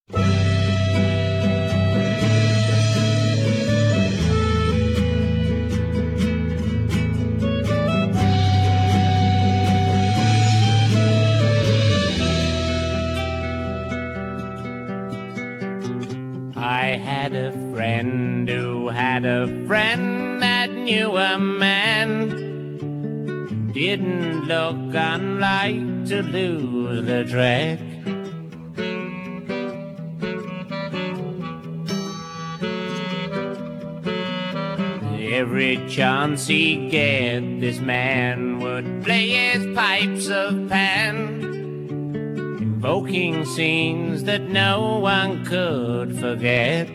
I had a friend who had a friend that knew a man didn't look unlike to lose the track. Every chance he get, this man would play his pipes of Pan, invoking scenes that no one could forget.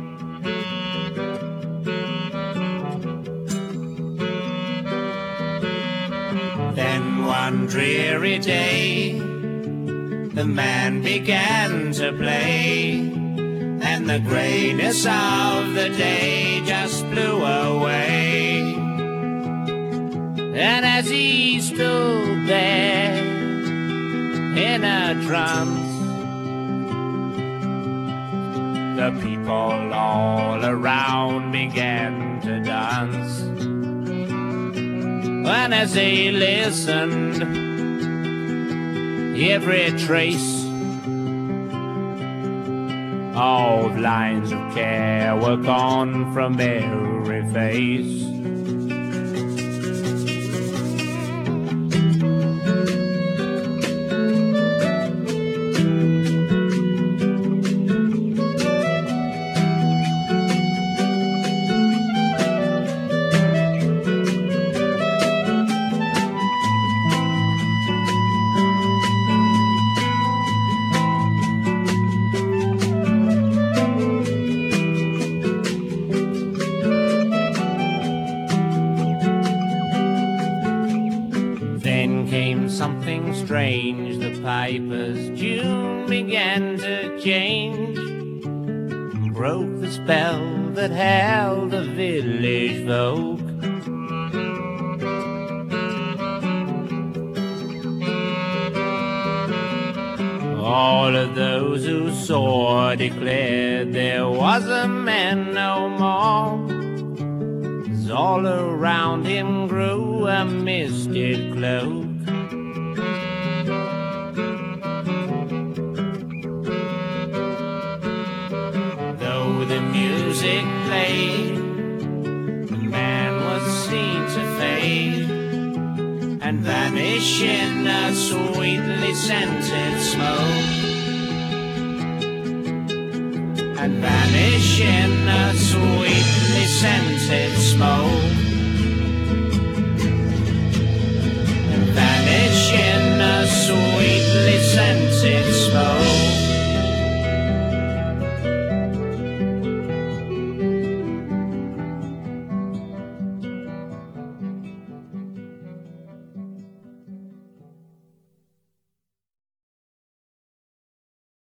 Then one dreary day, the man began to play, and the grayness of the day just blew away. And as he stood there in a trance, the people all around began to dance. And as they listened, every trace of lines of care were gone from every face. Then came something strange, the piper's tune began to change, broke the spell that held the village folk. All of those who saw declared there was a man no more, as all around him grew a misted cloak. Though the music played, the man was seen to fade and vanish in a sweetly scented smoke, and vanish in a sweetly scented smoke.